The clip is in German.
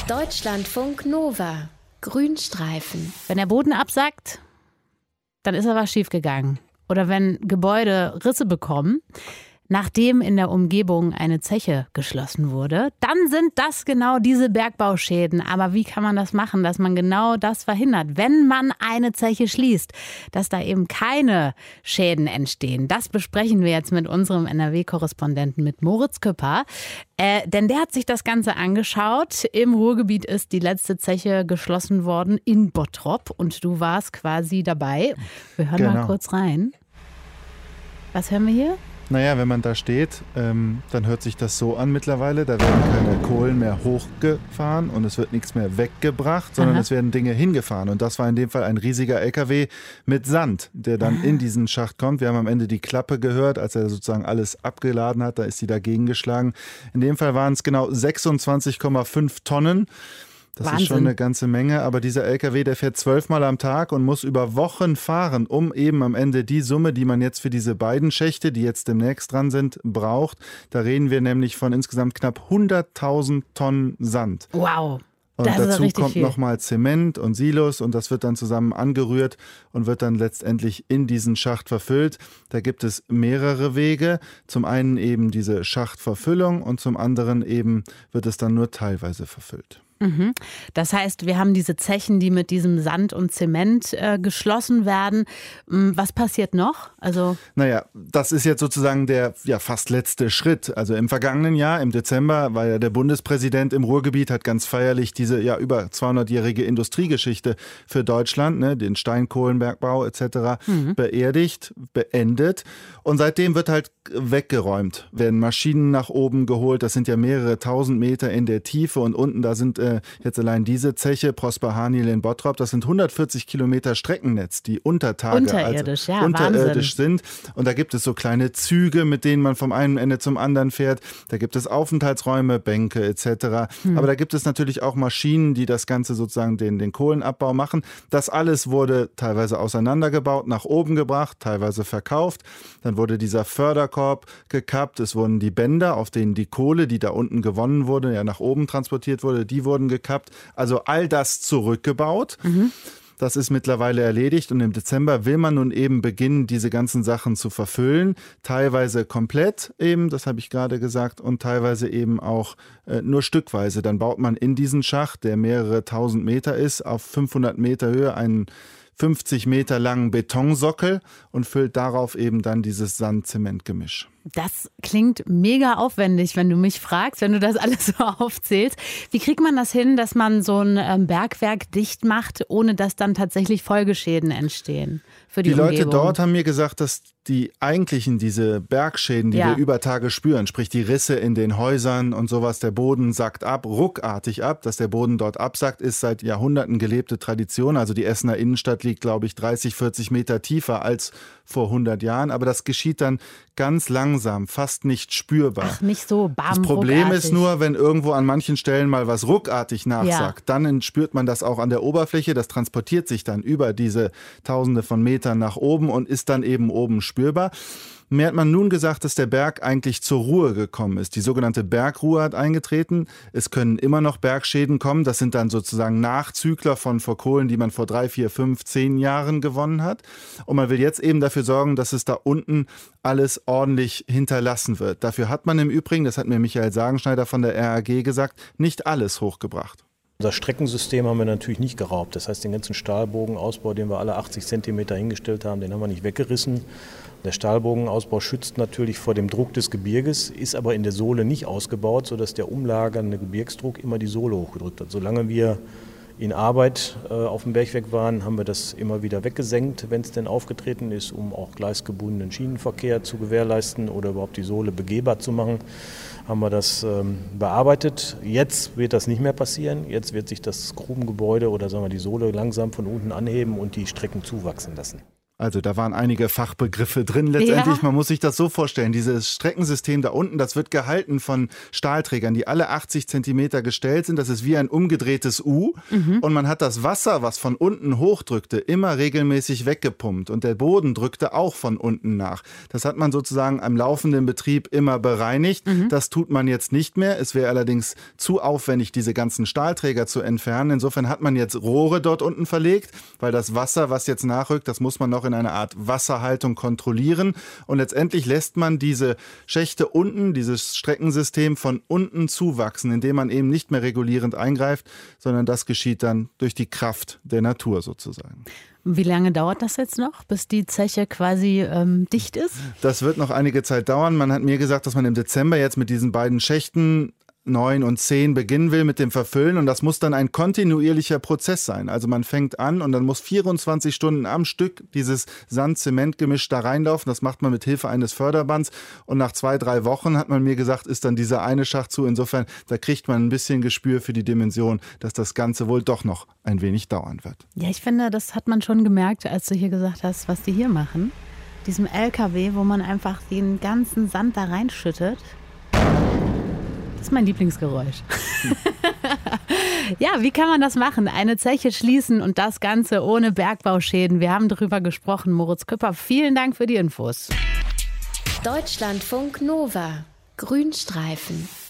Deutschlandfunk Nova. Grünstreifen. Wenn der Boden absackt, dann ist da was schiefgegangen. Oder wenn Gebäude Risse bekommen, nachdem in der Umgebung eine Zeche geschlossen wurde, dann sind das genau diese Bergbauschäden. Aber wie kann man das machen, dass man genau das verhindert, wenn man eine Zeche schließt, dass da eben keine Schäden entstehen? Das besprechen wir jetzt mit unserem NRW-Korrespondenten, mit Moritz Küpper. Denn der hat sich das Ganze angeschaut. Im Ruhrgebiet ist die letzte Zeche geschlossen worden in Bottrop und du warst quasi dabei. Wir hören mal kurz rein. Was hören wir hier? Naja, wenn man da steht, dann hört sich das so an mittlerweile. Da werden keine Kohlen mehr hochgefahren und es wird nichts mehr weggebracht, sondern es werden Dinge hingefahren. Und das war in dem Fall ein riesiger LKW mit Sand, der dann in diesen Schacht kommt. Wir haben am Ende die Klappe gehört, als er sozusagen alles abgeladen hat. Da ist sie dagegen geschlagen. In dem Fall waren es genau 26,5 Tonnen. Das Wahnsinn. Ist schon eine ganze Menge, aber dieser LKW, der fährt 12-mal am Tag und muss über Wochen fahren, um eben am Ende die Summe, die man jetzt für diese beiden Schächte, die jetzt demnächst dran sind, braucht. Da reden wir nämlich von insgesamt knapp 100.000 Tonnen Sand. Wow. Und dazu kommt nochmal Zement und Silos und das wird dann zusammen angerührt und wird dann letztendlich in diesen Schacht verfüllt. Da gibt es mehrere Wege. Zum einen eben diese Schachtverfüllung und zum anderen eben wird es dann nur teilweise verfüllt. Das heißt, wir haben diese Zechen, die mit diesem Sand und Zement geschlossen werden. Was passiert noch? Naja, das ist jetzt sozusagen der fast letzte Schritt. Also im vergangenen Jahr, im Dezember, war ja der Bundespräsident im Ruhrgebiet, hat ganz feierlich diese über 200-jährige Industriegeschichte für Deutschland, den Steinkohlenbergbau etc. beerdigt, beendet. Und seitdem wird halt weggeräumt, werden Maschinen nach oben geholt. Das sind ja mehrere tausend Meter in der Tiefe und unten, da sind jetzt allein diese Zeche, Prosper Haniel in Bottrop, das sind 140 Kilometer Streckennetz, die unterirdisch sind. Und da gibt es so kleine Züge, mit denen man vom einen Ende zum anderen fährt. Da gibt es Aufenthaltsräume, Bänke etc. Aber da gibt es natürlich auch Maschinen, die das Ganze sozusagen den Kohlenabbau machen. Das alles wurde teilweise auseinandergebaut, nach oben gebracht, teilweise verkauft. Dann wurde dieser Förderkorb gekappt. Es wurden die Bänder, auf denen die Kohle, die da unten gewonnen wurde, nach oben transportiert wurde, die wurden gekappt. Also all das zurückgebaut. Das ist mittlerweile erledigt und im Dezember will man nun eben beginnen, diese ganzen Sachen zu verfüllen. Teilweise komplett eben, das habe ich gerade gesagt, und teilweise eben auch nur stückweise. Dann baut man in diesen Schacht, der mehrere tausend Meter ist, auf 500 Meter Höhe einen 50 Meter langen Betonsockel und füllt darauf eben dann dieses Sand-Zement-Gemisch. Das klingt mega aufwendig, wenn du mich fragst, wenn du das alles so aufzählst. Wie kriegt man das hin, dass man so ein Bergwerk dicht macht, ohne dass dann tatsächlich Folgeschäden entstehen für die Umgebung? Die Leute dort haben mir gesagt, dass die eigentlichen, diese Bergschäden, die wir über Tage spüren, sprich die Risse in den Häusern und sowas, der Boden sackt ab, ruckartig ab. Dass der Boden dort absackt, ist seit Jahrhunderten gelebte Tradition. Also die Essener Innenstadt liegt, glaube ich, 30, 40 Meter tiefer als vor 100 Jahren. Aber das geschieht dann ganz langsam, fast nicht spürbar. Ach, nicht so Das Problem ist nur, wenn irgendwo an manchen Stellen mal was ruckartig nachsackt, dann spürt man das auch an der Oberfläche. Das transportiert sich dann über diese Tausende von Metern nach oben und ist dann eben oben spürbar. Mir hat man nun gesagt, dass der Berg eigentlich zur Ruhe gekommen ist. Die sogenannte Bergruhe hat eingetreten. Es können immer noch Bergschäden kommen. Das sind dann sozusagen Nachzügler von Kohlen, die man vor 3, 4, 5, 10 Jahren gewonnen hat. Und man will jetzt eben dafür sorgen, dass es da unten alles ordentlich hinterlassen wird. Dafür hat man im Übrigen, das hat mir Michael Sagenschneider von der RAG gesagt, nicht alles hochgebracht. Unser Streckensystem haben wir natürlich nicht geraubt. Das heißt, den ganzen Stahlbogenausbau, den wir alle 80 Zentimeter hingestellt haben, den haben wir nicht weggerissen. Der Stahlbogenausbau schützt natürlich vor dem Druck des Gebirges, ist aber in der Sohle nicht ausgebaut, sodass der umlagernde Gebirgsdruck immer die Sohle hochgedrückt hat. Solange wir in Arbeit auf dem Bergwerk waren, haben wir das immer wieder weggesenkt, wenn es denn aufgetreten ist, um auch gleisgebundenen Schienenverkehr zu gewährleisten oder überhaupt die Sohle begehbar zu machen. Haben wir das bearbeitet. Jetzt wird das nicht mehr passieren. Jetzt wird sich das Grubengebäude oder sagen wir die Sohle langsam von unten anheben und die Strecken zuwachsen lassen. Also da waren einige Fachbegriffe drin. Letztendlich, man muss sich das so vorstellen, dieses Streckensystem da unten, das wird gehalten von Stahlträgern, die alle 80 Zentimeter gestellt sind. Das ist wie ein umgedrehtes U. Und man hat das Wasser, was von unten hochdrückte, immer regelmäßig weggepumpt. Und der Boden drückte auch von unten nach. Das hat man sozusagen am laufenden Betrieb immer bereinigt. Das tut man jetzt nicht mehr. Es wäre allerdings zu aufwendig, diese ganzen Stahlträger zu entfernen. Insofern hat man jetzt Rohre dort unten verlegt, weil das Wasser, was jetzt nachrückt, das muss man noch in eine Art Wasserhaltung kontrollieren. Und letztendlich lässt man diese Schächte unten, dieses Streckensystem von unten zuwachsen, indem man eben nicht mehr regulierend eingreift, sondern das geschieht dann durch die Kraft der Natur sozusagen. Wie lange dauert das jetzt noch, bis die Zeche quasi dicht ist? Das wird noch einige Zeit dauern. Man hat mir gesagt, dass man im Dezember jetzt mit diesen beiden Schächten 9 und 10 beginnen will mit dem Verfüllen und das muss dann ein kontinuierlicher Prozess sein. Also man fängt an und dann muss 24 Stunden am Stück dieses Sand-Zement-Gemisch da reinlaufen. Das macht man mit Hilfe eines Förderbands und nach 2-3 Wochen, hat man mir gesagt, ist dann dieser eine Schacht zu. Insofern, da kriegt man ein bisschen Gespür für die Dimension, dass das Ganze wohl doch noch ein wenig dauern wird. Ja, ich finde, das hat man schon gemerkt, als du hier gesagt hast, was die hier machen. Diesem LKW, wo man einfach den ganzen Sand da reinschüttet. Das ist mein Lieblingsgeräusch. Ja, wie kann man das machen? Eine Zeche schließen und das Ganze ohne Bergbauschäden. Wir haben darüber gesprochen. Moritz Küpper, vielen Dank für die Infos. Deutschlandfunk Nova. Grünstreifen.